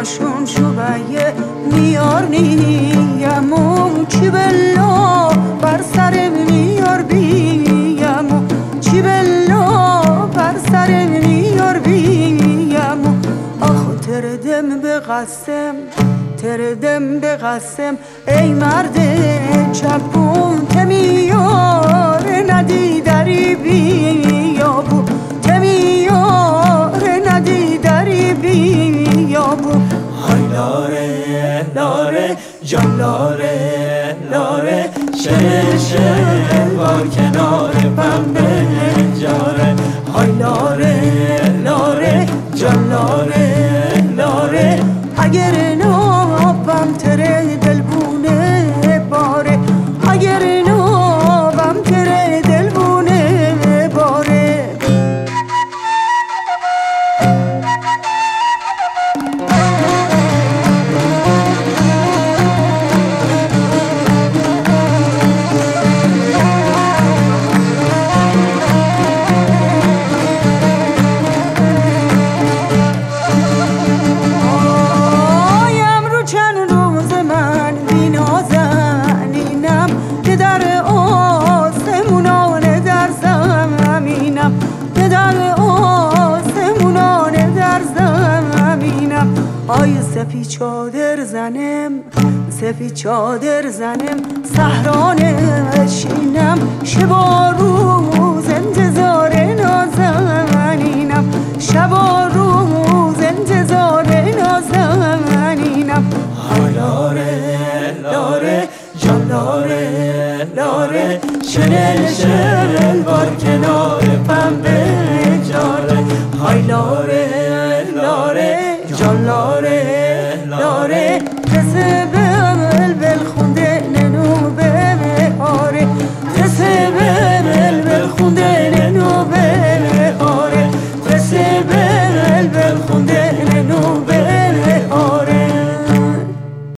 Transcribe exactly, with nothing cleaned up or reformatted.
ناشون شوبایه میار نیمو چی بلا بر سرم میار بیمو چی بلا بر سرم میار بیمو آخ تردم به قسم تردم به قسم ای مرد چپون تمیار ندی دری بیابو تمیار ندی دری بیابو های لاره لاره جان لاره لاره شل شل بار کنار پنبه جاره های لاره لاره جان لاره لاره اگر نابم تره دلبونه باره اگر نابم تره دلبونه باره آی سفی چادر زنم سفی چادر زنم سهران شینم شب و روز انتظار نازنینم شب و روز انتظار نازنینم های لاره لاره جان لاره لاره شنل شنل بار کنار پنبه جاره های لاره